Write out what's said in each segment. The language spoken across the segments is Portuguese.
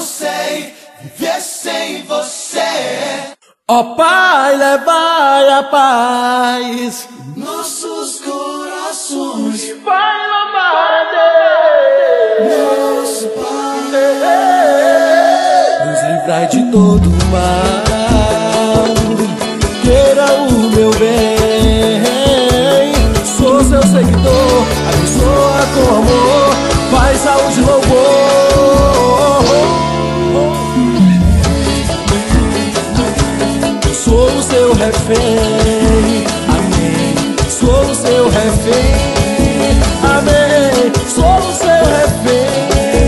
sei viver sem você. Ó Pai, levai a paz Nossos corações, Pai, louvar a Deus. nosso Pai, Nos livrai de todo mal, queira o meu bem. Sou seu seguidor, abençoa com amor, paz, saúde, louvor. Sou o seu refém, amém. Sou o seu refém, amém. Sou o seu refém.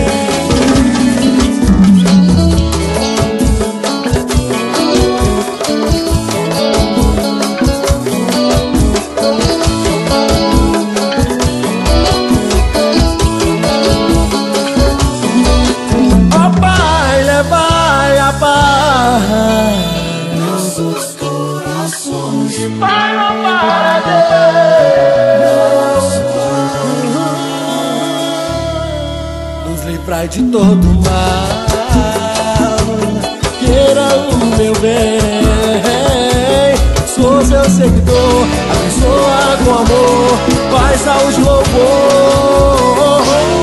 Ó Pai, levai a paz. nossos corações, Pai, louvar a Deus. Nos livrai de todo mal, queira o meu bem. Sou seu seguidor, abençoa com amor, paz, saúde, louvor.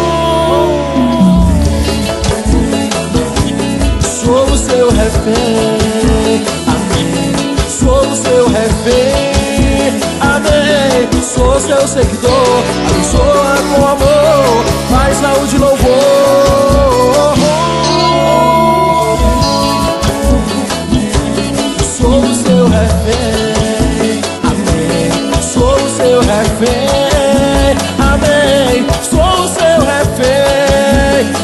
Sou o seu refém, amém. Sou o seu refém, amém. Sou seu seguidor, abençoa com amor, paz, saúde, louvor. Sou o seu refém, amém. Sou o seu refém, amém. Sou o seu refém.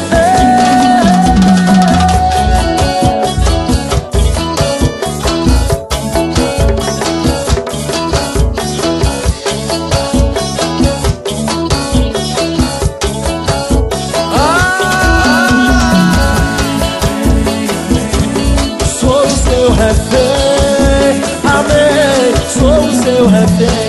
Sou o seu refém, amém. Sou o seu refém.